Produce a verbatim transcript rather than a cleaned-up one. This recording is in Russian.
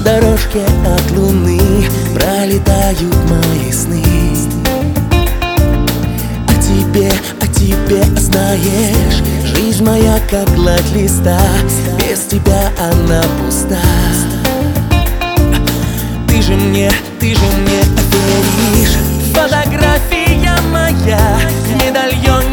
дорожке от луны пролетают мои сны. О тебе, о тебе знаешь, жизнь моя как гладь листа, без тебя она пуста. Ты же мне, ты же мне веришь. Фотография моя, медальон